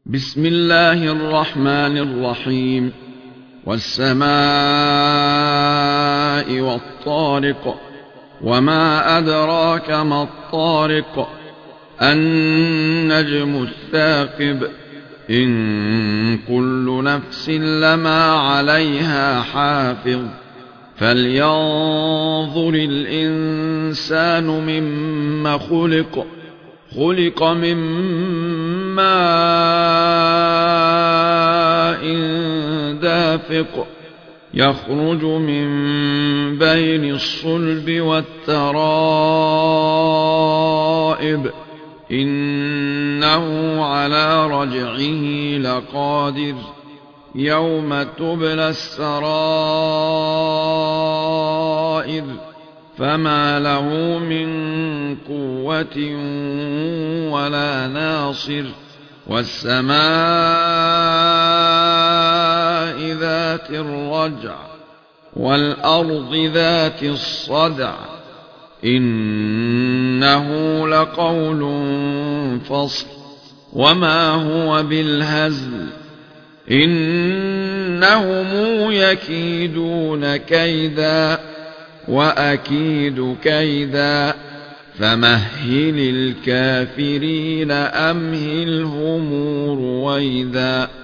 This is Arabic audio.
بسم الله الرحمن الرحيم. والسماء والطارق، وما أدراك ما الطارق، النجم الثاقب، إن كل نفس لما عليها حافظ، فلينظر الإنسان مما خلق من ماء دافق، يخرج من بين الصلب والترائب، إنه على رجعه لقادر، يوم تبلى السرائر، فما له من قوة ولا ناصر. والسماء ذات الرجع، والأرض ذات الصدع، إنه لقول فصل، وما هو بالهزل، إنهم يكيدون كيدا وأكيد كيدا، فمهل الكافرين أمهلهم رويدا.